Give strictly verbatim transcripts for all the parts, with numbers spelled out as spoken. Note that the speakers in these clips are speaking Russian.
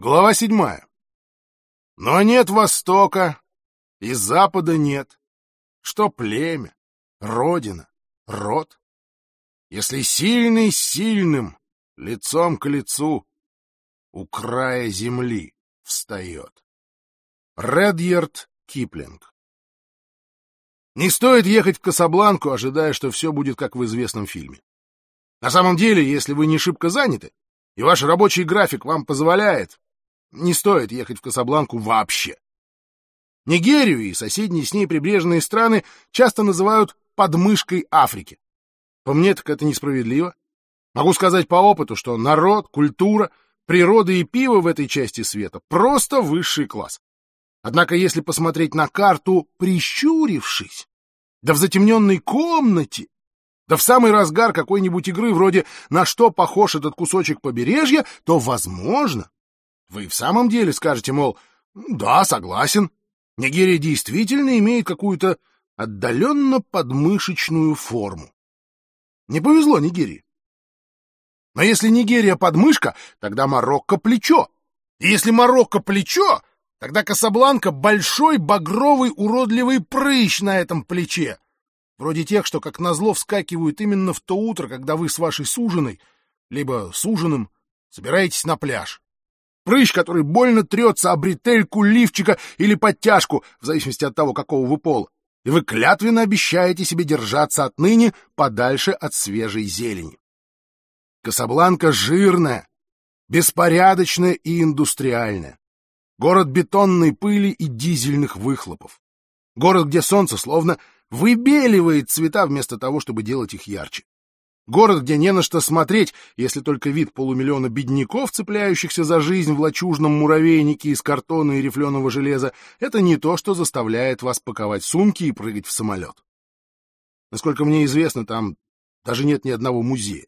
Глава седьмая. Но нет Востока, и Запада нет. Что племя, родина, род? Если сильный с сильным, лицом к лицу, у края земли встает. Редьярд Киплинг. Не стоит ехать в Касабланку, ожидая, что все будет как в известном фильме. На самом деле, если вы не шибко заняты, и ваш рабочий график вам позволяет, не стоит ехать в Касабланку вообще. Нигерию и соседние с ней прибрежные страны часто называют подмышкой Африки. По мне, так это несправедливо. Могу сказать по опыту, что народ, культура, природа и пиво в этой части света просто высший класс. Однако, если посмотреть на карту, прищурившись, да в затемненной комнате, да в самый разгар какой-нибудь игры вроде «На что похож этот кусочек побережья», то, возможно, вы в самом деле скажете, мол, да, согласен, Нигерия действительно имеет какую-то отдаленно подмышечную форму. Не повезло Нигерии. Но если Нигерия подмышка, тогда Марокко плечо. И если Марокко плечо, тогда Касабланка большой багровый уродливый прыщ на этом плече. Вроде тех, что как назло вскакивают именно в то утро, когда вы с вашей суженой, либо суженым, собираетесь на пляж. Прыщ, который больно трется об бретельку лифчика или подтяжку, в зависимости от того, какого вы пола. И вы клятвенно обещаете себе держаться отныне подальше от свежей зелени. Касабланка жирная, беспорядочная и индустриальная. Город бетонной пыли и дизельных выхлопов. Город, где солнце словно выбеливает цвета вместо того, чтобы делать их ярче. Город, где не на что смотреть, если только вид полумиллиона бедняков, цепляющихся за жизнь в лачужном муравейнике из картона и рифленого железа, это не то, что заставляет вас паковать сумки и прыгать в самолет. Насколько мне известно, там даже нет ни одного музея.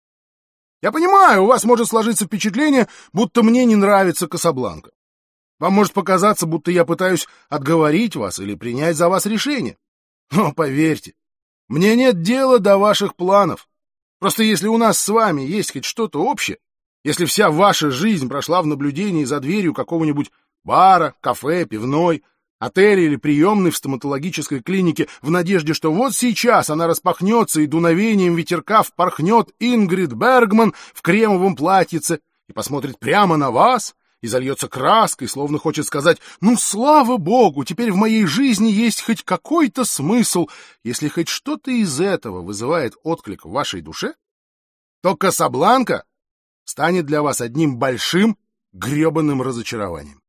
Я понимаю, у вас может сложиться впечатление, будто мне не нравится Касабланка. Вам может показаться, будто я пытаюсь отговорить вас или принять за вас решение. Но поверьте, мне нет дела до ваших планов. Просто если у нас с вами есть хоть что-то общее, если вся ваша жизнь прошла в наблюдении за дверью какого-нибудь бара, кафе, пивной, отеля или приемной в стоматологической клинике в надежде, что вот сейчас она распахнется и дуновением ветерка впорхнет Ингрид Бергман в кремовом платьице и посмотрит прямо на вас, и зальется краской, словно хочет сказать: «Ну, слава богу, теперь в моей жизни есть хоть какой-то смысл». Если хоть что-то из этого вызывает отклик в вашей душе, то Касабланка станет для вас одним большим гребаным разочарованием.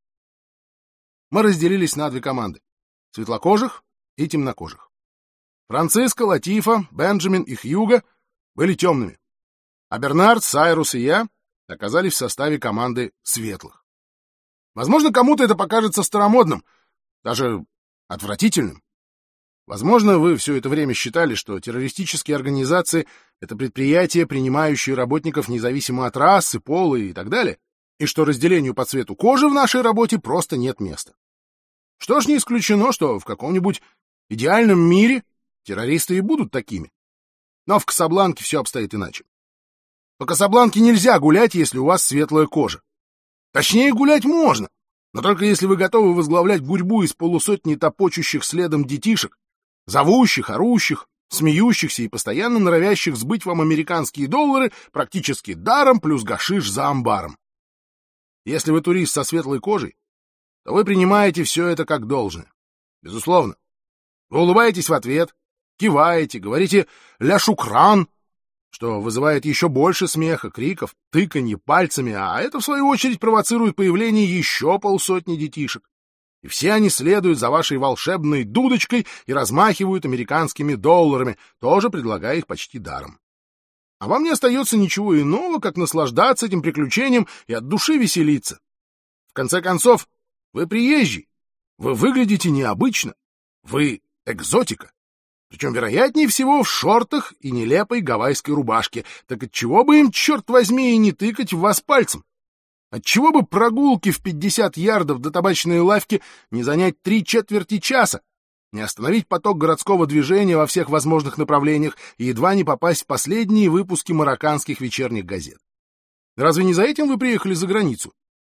Мы разделились на две команды — светлокожих и темнокожих. Франциско, Латифа, Бенджамин и Хьюго были темными, а Бернард, Сайрус и я оказались в составе команды светлых. Возможно, кому-то это покажется старомодным, даже отвратительным. Возможно, вы все это время считали, что террористические организации — это предприятия, принимающие работников независимо от расы, пола и так далее, и что разделению по цвету кожи в нашей работе просто нет места. Что ж, не исключено, что в каком-нибудь идеальном мире террористы и будут такими. Но в Касабланке все обстоит иначе. По Касабланке нельзя гулять, если у вас светлая кожа. Точнее, гулять можно, но только если вы готовы возглавлять гурьбу из полусотни топочущих следом детишек, зовущих, орущих, смеющихся и постоянно норовящих сбыть вам американские доллары практически даром плюс гашиш за амбаром. Если вы турист со светлой кожей, то вы принимаете все это как должное. Безусловно. Вы улыбаетесь в ответ, киваете, говорите «ля шукран», что вызывает еще больше смеха, криков, тыканья пальцами, а это, в свою очередь, провоцирует появление еще полсотни детишек. И все они следуют за вашей волшебной дудочкой и размахивают американскими долларами, тоже предлагая их почти даром. А вам не остается ничего иного, как наслаждаться этим приключением и от души веселиться. В конце концов, вы приезжий, вы выглядите необычно, вы экзотика. Причем, вероятнее всего, в шортах и нелепой гавайской рубашке. Так отчего бы им, черт возьми, и не тыкать в вас пальцем? Отчего бы прогулки в пятьдесят ярдов до табачной лавки не занять три четверти часа, не остановить поток городского движения во всех возможных направлениях и едва не попасть в последние выпуски марокканских вечерних газет? Разве не за этим вы приехали за границу?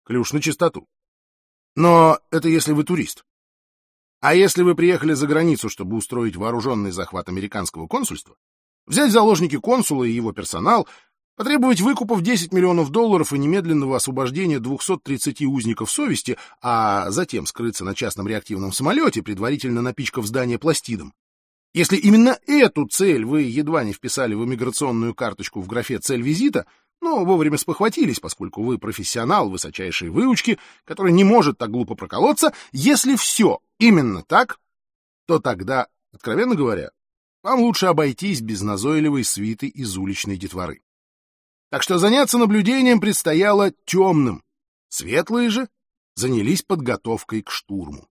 Клюш на чистоту. Но это если вы турист. А если вы приехали за границу, чтобы устроить вооруженный захват американского консульства, взять в заложники консула и его персонал, потребовать выкупа в десять миллионов долларов и немедленного освобождения двухсот тридцати узников совести, а затем скрыться на частном реактивном самолете, предварительно напичкав здание пластидом. Если именно эту цель вы едва не вписали в иммиграционную карточку в графе «Цель визита», но вовремя спохватились, поскольку вы профессионал высочайшей выучки, который не может так глупо проколоться, если все именно так, то тогда, откровенно говоря, вам лучше обойтись без назойливой свиты из уличной детворы. Так что заняться наблюдением предстояло темным. Светлые же занялись подготовкой к штурму.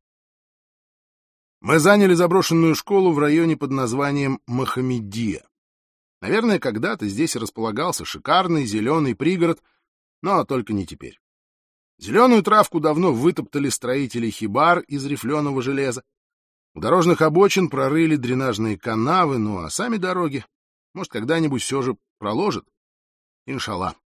Мы заняли заброшенную школу в районе под названием Мохаммедия. Наверное, когда-то здесь располагался шикарный зеленый пригород, но только не теперь. Зеленую травку давно вытоптали строители хибар из рифленого железа. У дорожных обочин прорыли дренажные канавы, ну а сами дороги, может, когда-нибудь все же проложат. Иншалла.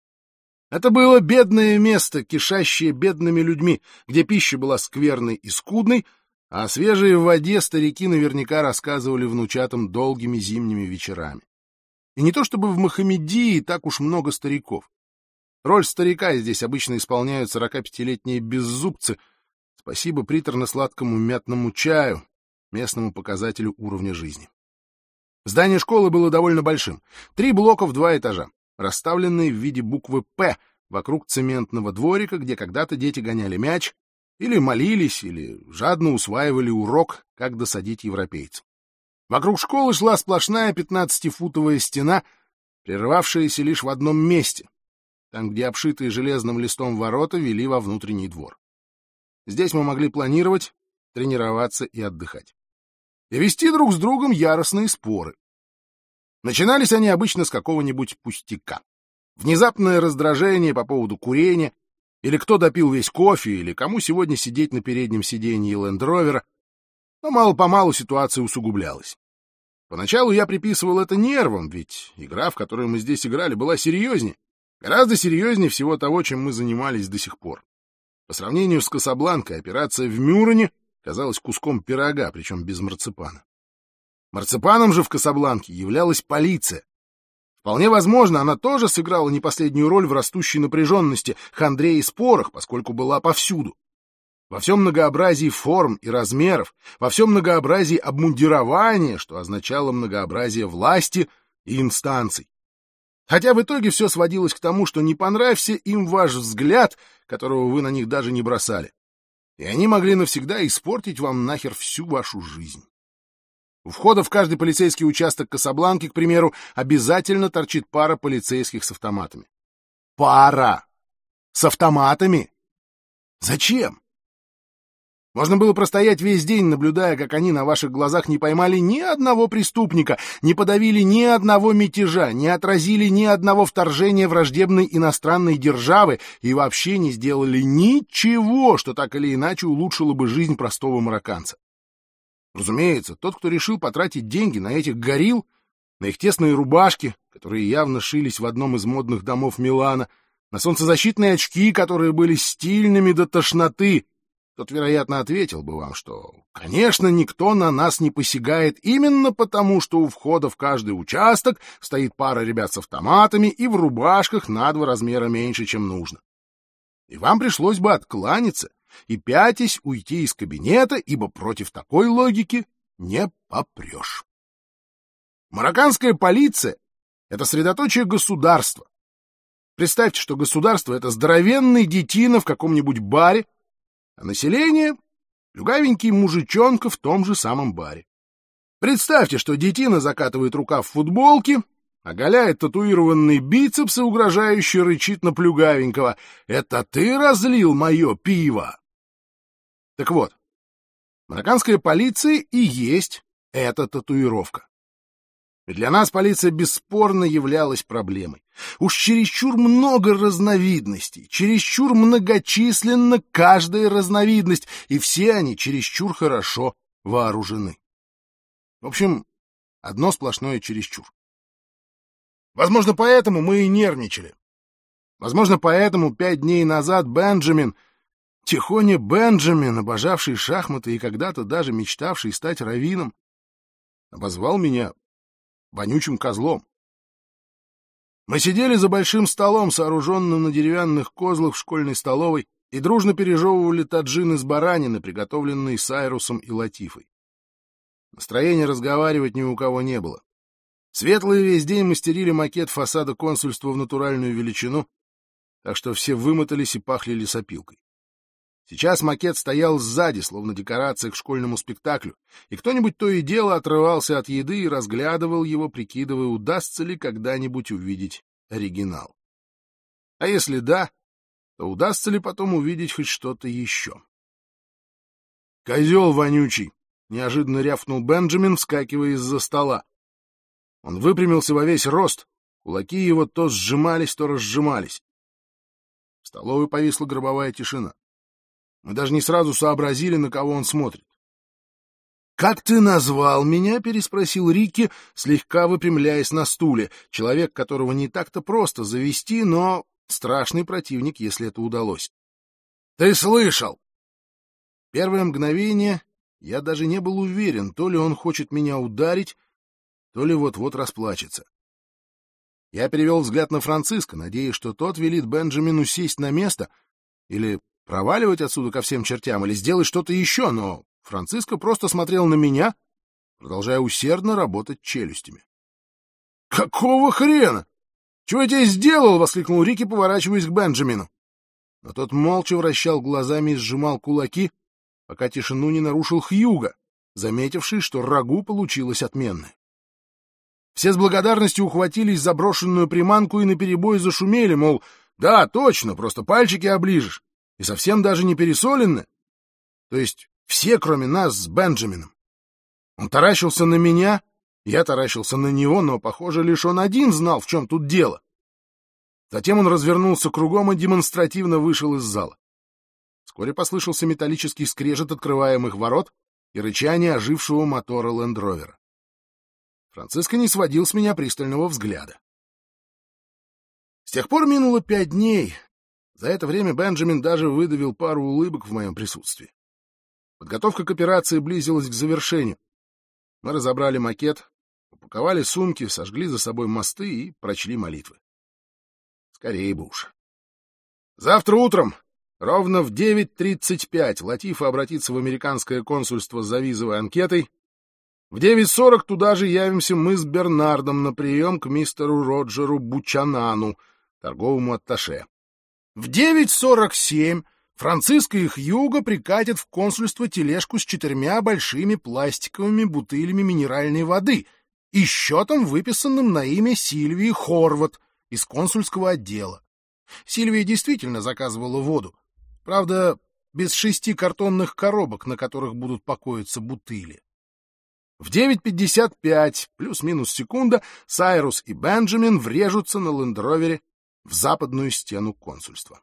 Это было бедное место, кишащее бедными людьми, где пища была скверной и скудной, а о свежей воде старики наверняка рассказывали внучатам долгими зимними вечерами. И не то чтобы в Мохаммедии так уж много стариков. Роль старика здесь обычно исполняют сорокапятилетние беззубцы, спасибо приторно-сладкому мятному чаю, местному показателю уровня жизни. Здание школы было довольно большим. Три блока в два этажа, расставленные в виде буквы «П» вокруг цементного дворика, где когда-то дети гоняли мяч, или молились, или жадно усваивали урок, как досадить европейцам. Вокруг школы шла сплошная пятнадцатифутовая стена, прерывавшаяся лишь в одном месте, там, где обшитые железным листом ворота вели во внутренний двор. Здесь мы могли планировать, тренироваться и отдыхать. И вести друг с другом яростные споры. Начинались они обычно с какого-нибудь пустяка. Внезапное раздражение по поводу курения, или кто допил весь кофе, или кому сегодня сидеть на переднем сиденье Лэнд-Ровера. Но мало-помалу ситуация усугублялась. Поначалу я приписывал это нервам, ведь игра, в которую мы здесь играли, была серьезнее. Гораздо серьезнее всего того, чем мы занимались до сих пор. По сравнению с Касабланкой, операция в Мюррене казалась куском пирога, причем без марципана. Марципаном же в Касабланке являлась полиция. Вполне возможно, она тоже сыграла не последнюю роль в растущей напряженности, хандре и спорах, поскольку была повсюду. Во всем многообразии форм и размеров, во всем многообразии обмундирования, что означало многообразие власти и инстанций. Хотя в итоге все сводилось к тому, что не понравился им ваш взгляд, которого вы на них даже не бросали, и они могли навсегда испортить вам нахер всю вашу жизнь. У входа в каждый полицейский участок Касабланки, к примеру, обязательно торчит пара полицейских с автоматами. Пара! С автоматами? Зачем? Можно было простоять весь день, наблюдая, как они на ваших глазах не поймали ни одного преступника, не подавили ни одного мятежа, не отразили ни одного вторжения враждебной иностранной державы и вообще не сделали ничего, что так или иначе улучшило бы жизнь простого марокканца. Разумеется, тот, кто решил потратить деньги на этих горилл, на их тесные рубашки, которые явно шились в одном из модных домов Милана, на солнцезащитные очки, которые были стильными до тошноты, тот, вероятно, ответил бы вам, что, конечно, никто на нас не посягает именно потому, что у входа в каждый участок стоит пара ребят с автоматами и в рубашках на два размера меньше, чем нужно. И вам пришлось бы откланяться и пятясь уйти из кабинета, ибо против такой логики не попрешь. Марокканская полиция — это средоточие государства. Представьте, что государство — это здоровенный детина в каком-нибудь баре, а население — люгавенький мужичонка в том же самом баре. Представьте, что детина закатывает рукав в футболке, оголяет татуированный бицепс и угрожающе рычит на плюгавенького: «Это ты разлил мое пиво?» Так вот, марокканская полиция и есть эта татуировка. И для нас полиция бесспорно являлась проблемой. Уж чересчур много разновидностей, чересчур многочисленна каждая разновидность, и все они чересчур хорошо вооружены. В общем, одно сплошное чересчур. Возможно, поэтому мы и нервничали. Возможно, поэтому пять дней назад Бенджамин, тихоня Бенджамин, обожавший шахматы и когда-то даже мечтавший стать раввином, обозвал меня вонючим козлом. Мы сидели за большим столом, сооруженным на деревянных козлах в школьной столовой, и дружно пережевывали таджин из баранины, приготовленный Сайрусом и Латифой. Настроения разговаривать ни у кого не было. Светлые весь день мастерили макет фасада консульства в натуральную величину, так что все вымотались и пахли лесопилкой. Сейчас макет стоял сзади, словно декорация к школьному спектаклю, и кто-нибудь то и дело отрывался от еды и разглядывал его, прикидывая, удастся ли когда-нибудь увидеть оригинал. А если да, то удастся ли потом увидеть хоть что-то еще? «Козел вонючий!» — неожиданно рявкнул Бенджамин, вскакивая из-за стола. Он выпрямился во весь рост, кулаки его то сжимались, то разжимались. В столовой повисла гробовая тишина. Мы даже не сразу сообразили, на кого он смотрит. «Как ты назвал меня?» — переспросил Рикки, слегка выпрямляясь на стуле. Человек, которого не так-то просто завести, но страшный противник, если это удалось. «Ты слышал!» Первое мгновение я даже не был уверен, то ли он хочет меня ударить, то ли вот-вот расплачется. Я перевел взгляд на Франциска, надеясь, что тот велит Бенджамину сесть на место или проваливать отсюда ко всем чертям, или сделать что-то еще, но Франциско просто смотрел на меня, продолжая усердно работать челюстями. «Какого хрена? Чего я тебе сделал?» — воскликнул Рикки, поворачиваясь к Бенджамину. Но тот молча вращал глазами и сжимал кулаки, пока тишину не нарушил Хьюго, заметивший, что рагу получилось отменное. Все с благодарностью ухватились за брошенную приманку и наперебой зашумели, мол, да, точно, просто пальчики оближешь, и совсем даже не пересоленное. То есть все, кроме нас с Бенджамином. Он таращился на меня, я таращился на него, но, похоже, лишь он один знал, в чем тут дело. Затем он развернулся кругом и демонстративно вышел из зала. Вскоре послышался металлический скрежет открываемых ворот и рычание ожившего мотора Лэнд-Ровера. Франциско не сводил с меня пристального взгляда. С тех пор минуло пять дней. За это время Бенджамин даже выдавил пару улыбок в моем присутствии. Подготовка к операции близилась к завершению. Мы разобрали макет, упаковали сумки, сожгли за собой мосты и прочли молитвы. Скорее бы уж. Завтра утром, ровно в девять тридцать пять, Латифа обратится в американское консульство за визовой анкетой. В девять сорок туда же явимся мы с Бернардом на прием к мистеру Роджеру Бучанану, торговому атташе. В девять сорок семь Франциско и Хьюго прикатят в консульство тележку с четырьмя большими пластиковыми бутылями минеральной воды и счетом, выписанным на имя Сильвии Хорват из консульского отдела. Сильвия действительно заказывала воду. Правда, без шести картонных коробок, на которых будут покоиться бутыли. В девять пятьдесят пять, плюс-минус секунда, Сайрус и Бенджамин врежутся на лендровере в западную стену консульства.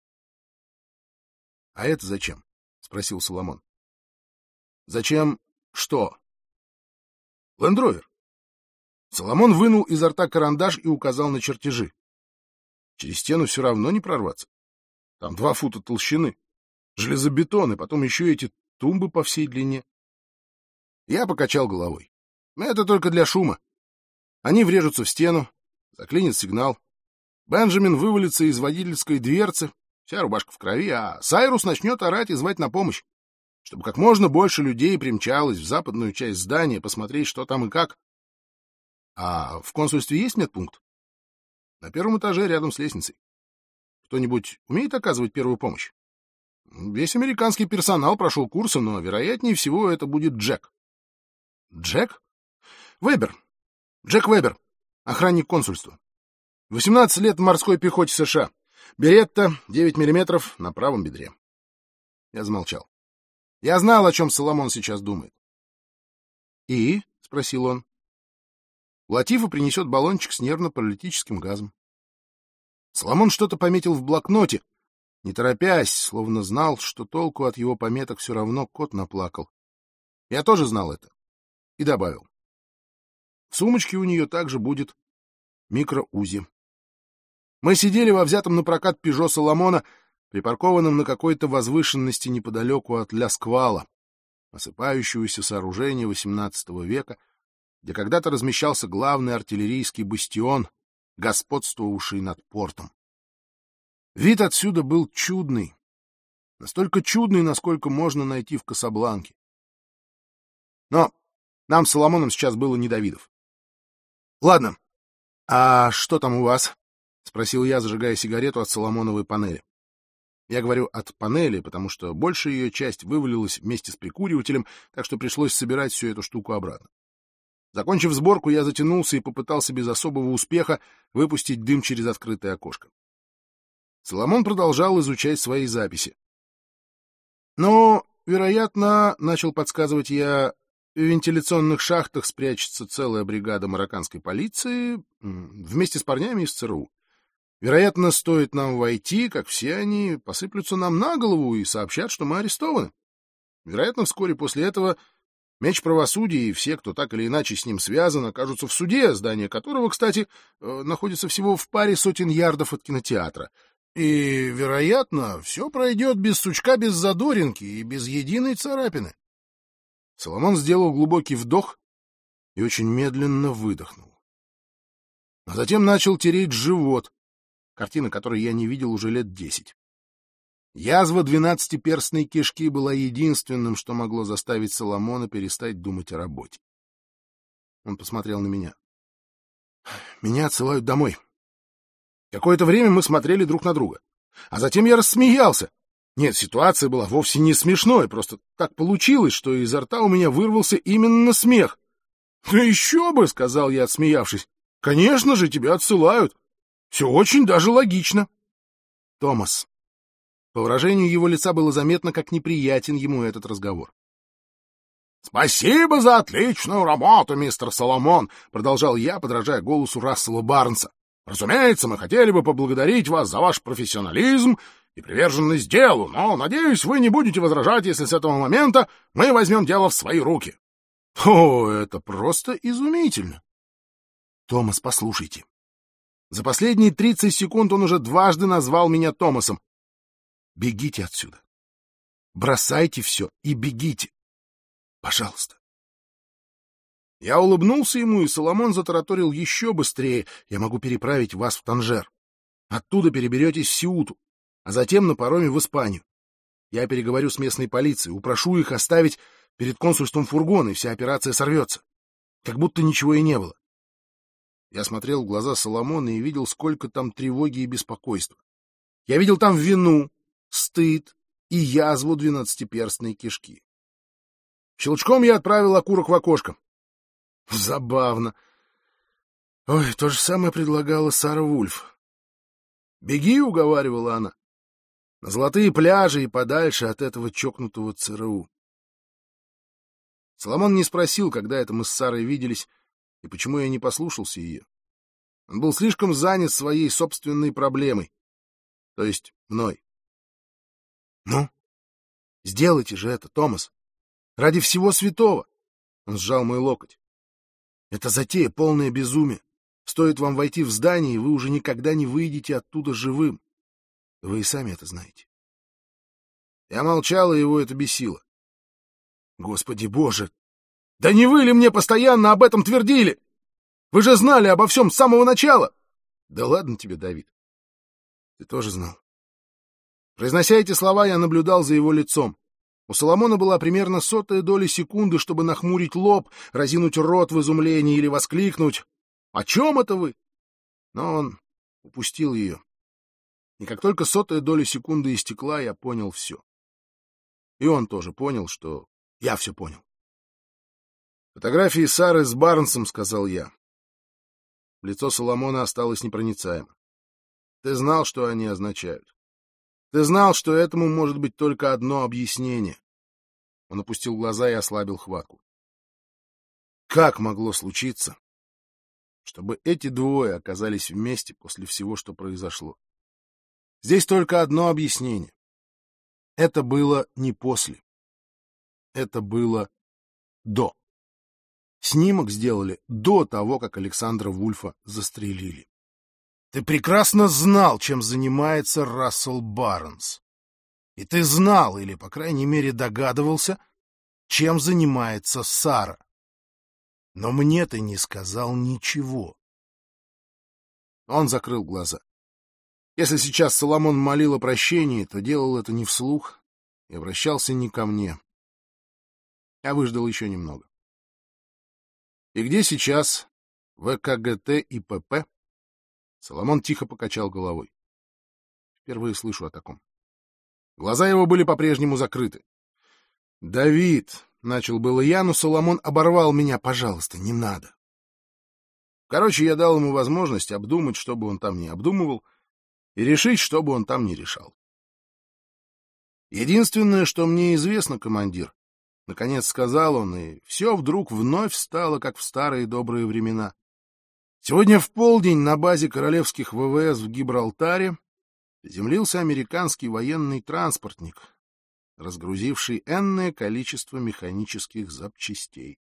— А это зачем? — спросил Соломон. — Зачем что? — Лендровер. Соломон вынул изо рта карандаш и указал на чертежи. Через стену все равно не прорваться. Там два фута толщины, железобетон, и потом еще эти тумбы по всей длине. Я покачал головой. Это только для шума. Они врежутся в стену, заклинит сигнал. Бенджамин вывалится из водительской дверцы, вся рубашка в крови, а Сайрус начнет орать и звать на помощь, чтобы как можно больше людей примчалось в западную часть здания посмотреть, что там и как. А в консульстве есть медпункт? На первом этаже, рядом с лестницей. Кто-нибудь умеет оказывать первую помощь? Весь американский персонал прошел курсы, но, вероятнее всего, это будет Джек. Джек? Вебер. Джек Вебер, охранник консульства. восемнадцать лет в морской пехоте США. Беретта, девять миллиметров на правом бедре. Я замолчал. Я знал, о чем Соломон сейчас думает. «И?» — спросил он. Латифа принесет баллончик с нервно-паралитическим газом. Соломон что-то пометил в блокноте, не торопясь, словно знал, что толку от его пометок все равно кот наплакал. Я тоже знал это. И добавил. В сумочке у нее также будет микроузи. Мы сидели во взятом на прокат «Пежо» Соломона, припаркованном на какой-то возвышенности неподалеку от Ля-Сквала, осыпающегося сооружения восемнадцатого века, где когда-то размещался главный артиллерийский бастион, господствовавший над портом. Вид отсюда был чудный, настолько чудный, насколько можно найти в Касабланке. Но нам с Соломоном сейчас было не до видов. — Ладно, а что там у вас? — спросил я, зажигая сигарету от соломоновой панели. Я говорю «от панели», потому что большая ее часть вывалилась вместе с прикуривателем, так что пришлось собирать всю эту штуку обратно. Закончив сборку, я затянулся и попытался без особого успеха выпустить дым через открытое окошко. Соломон продолжал изучать свои записи. «Ну, вероятно, — начал подсказывать я, — в вентиляционных шахтах спрячется целая бригада марокканской полиции вместе с парнями из ЦРУ. Вероятно, стоит нам войти, как все они посыплются нам на голову и сообщат, что мы арестованы. Вероятно, вскоре после этого меч правосудия и все, кто так или иначе с ним связан, окажутся в суде, здание которого, кстати, находится всего в паре сотен ярдов от кинотеатра. И, вероятно, все пройдет без сучка, без задоринки и без единой царапины». Соломон сделал глубокий вдох и очень медленно выдохнул. А затем начал тереть живот, картина которой я не видел уже лет десять. Язва двенадцатиперстной кишки была единственным, что могло заставить Соломона перестать думать о работе. Он посмотрел на меня. Меня отсылают домой. Какое-то время мы смотрели друг на друга. А затем я рассмеялся. Нет, ситуация была вовсе не смешной, просто так получилось, что изо рта у меня вырвался именно смех. — Да еще бы, — сказал я, отсмеявшись. — Конечно же, тебя отсылают. Все очень даже логично. — Томас. По выражению его лица было заметно, как неприятен ему этот разговор. — Спасибо за отличную работу, мистер Соломон, — продолжал я, подражая голосу Рассела Барнса. — Разумеется, мы хотели бы поблагодарить вас за ваш профессионализм и приверженность делу, но, надеюсь, вы не будете возражать, если с этого момента мы возьмем дело в свои руки. — О, это просто изумительно! — Томас, послушайте. За последние тридцать секунд он уже дважды назвал меня Томасом. Бегите отсюда. Бросайте все и бегите. Пожалуйста. Я улыбнулся ему, и Соломон затараторил еще быстрее. Я могу переправить вас в Танжер. Оттуда переберетесь в Сеуту, а затем на пароме в Испанию. Я переговорю с местной полицией, упрошу их оставить перед консульством фургон, и вся операция сорвется. Как будто ничего и не было. Я смотрел в глаза Соломона и видел, сколько там тревоги и беспокойства. Я видел там вину, стыд и язву двенадцатиперстной кишки. Щелчком я отправил окурок в окошко. Забавно. Ой, то же самое предлагала Сара Вульф. «Беги», — уговаривала она, — «на золотые пляжи и подальше от этого чокнутого ЦРУ». Соломон не спросил, когда это мы с Сарой виделись, и почему я не послушался ее. Он был слишком занят своей собственной проблемой, то есть мной. «Ну, сделайте же это, Томас, ради всего святого!» Он сжал мой локоть. «Это затея, полное безумие. Стоит вам войти в здание, и вы уже никогда не выйдете оттуда живым. Вы и сами это знаете». Я молчал, и его это бесило. «Господи Боже! Да не вы ли мне постоянно об этом твердили? Вы же знали обо всем с самого начала!» «Да ладно тебе, Давид. Ты тоже знал». Произнося эти слова, я наблюдал за его лицом. У Соломона была примерно сотая доля секунды, чтобы нахмурить лоб, разинуть рот в изумлении или воскликнуть: «О чем это вы?» Но он упустил ее. И как только сотая доля секунды истекла, я понял все. И он тоже понял, что я все понял. «Фотографии Сары с Барнсом», — сказал я. Лицо Соломона осталось непроницаемо. «Ты знал, что они означают. Ты знал, что этому может быть только одно объяснение». Он опустил глаза и ослабил хватку. «Как могло случиться, чтобы эти двое оказались вместе после всего, что произошло? Здесь только одно объяснение. Это было не после. Это было до. Снимок сделали до того, как Александра Вульфа застрелили. Ты прекрасно знал, чем занимается Рассел Барнс. И ты знал, или, по крайней мере, догадывался, чем занимается Сара. Но мне ты не сказал ничего. Он закрыл глаза. Если сейчас Соломон молил о прощении, то делал это не вслух и обращался не ко мне. Я выждал еще немного. И где сейчас вэ ка гэ тэ и пэ пэ? Соломон тихо покачал головой. Впервые слышу о таком. Глаза его были по-прежнему закрыты. «Давид», — начал было я, но Соломон оборвал меня. «Пожалуйста, не надо». Короче, я дал ему возможность обдумать, что бы он там ни обдумывал, и решить, что бы он там ни решал. «Единственное, что мне известно, командир», — наконец сказал он, и все вдруг вновь стало, как в старые добрые времена. Сегодня в полдень на базе королевских вэ вэ эс в Гибралтаре приземлился американский военный транспортник, разгрузивший энное количество механических запчастей.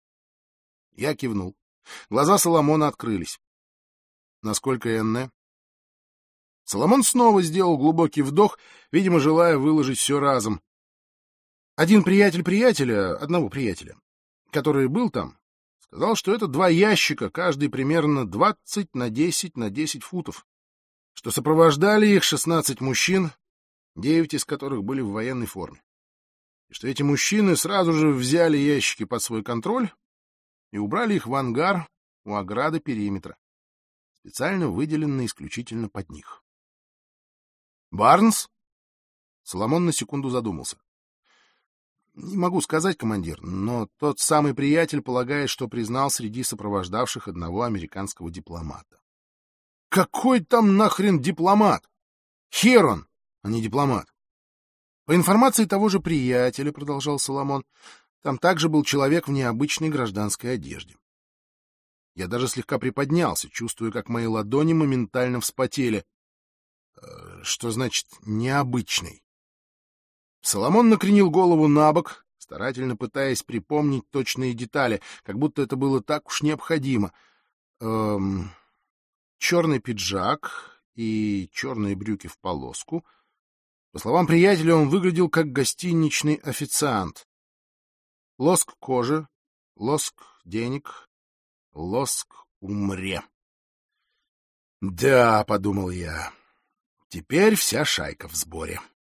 Я кивнул. Глаза Соломона открылись. Насколько энное? Соломон снова сделал глубокий вдох, видимо, желая выложить все разом. Один приятель приятеля, одного приятеля, который был там, сказал, что это два ящика, каждый примерно двадцать на десять на десять футов, что сопровождали их шестнадцать мужчин, девять из которых были в военной форме, и что эти мужчины сразу же взяли ящики под свой контроль и убрали их в ангар у ограды периметра, специально выделенный исключительно под них. «Барнс?» Соломон на секунду задумался. «Не могу сказать, командир, но тот самый приятель полагает, что признал среди сопровождавших одного американского дипломата». «Какой там нахрен дипломат? Херон, а не дипломат!» «По информации того же приятеля, — продолжал Соломон, — там также был человек в необычной гражданской одежде. Я даже слегка приподнялся, чувствуя, как мои ладони моментально вспотели. Что значит «необычный»? Соломон накренил голову на бок, старательно пытаясь припомнить точные детали, как будто это было так уж необходимо. Эм, черный пиджак и черные брюки в полоску. По словам приятеля, он выглядел как гостиничный официант. Лоск кожи, лоск денег, лоск умре. «Да», — подумал я, — «теперь вся шайка в сборе».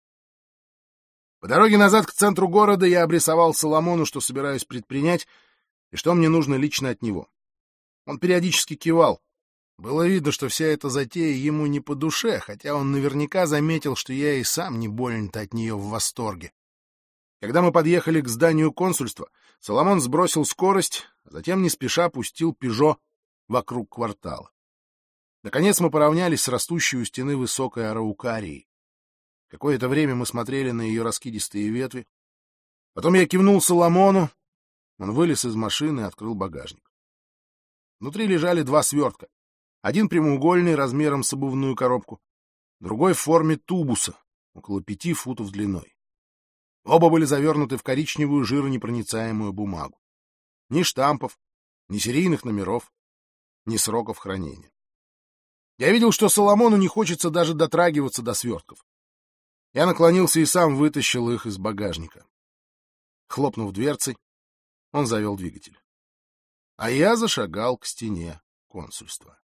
По дороге назад к центру города я обрисовал Соломону, что собираюсь предпринять и что мне нужно лично от него. Он периодически кивал. Было видно, что вся эта затея ему не по душе, хотя он наверняка заметил, что я и сам не больно-то от нее в восторге. Когда мы подъехали к зданию консульства, Соломон сбросил скорость, а затем не спеша пустил «Пежо» вокруг квартала. Наконец мы поравнялись с растущей у стены высокой араукарией. Какое-то время мы смотрели на ее раскидистые ветви. Потом я кивнул Соломону. Он вылез из машины и открыл багажник. Внутри лежали два свертка. Один прямоугольный, размером с обувную коробку, другой в форме тубуса, около пяти футов длиной. Оба были завернуты в коричневую жиронепроницаемую бумагу. Ни штампов, ни серийных номеров, ни сроков хранения. Я видел, что Соломону не хочется даже дотрагиваться до свертков. Я наклонился и сам вытащил их из багажника. Хлопнув дверцей, он завел двигатель. А я зашагал к стене консульства.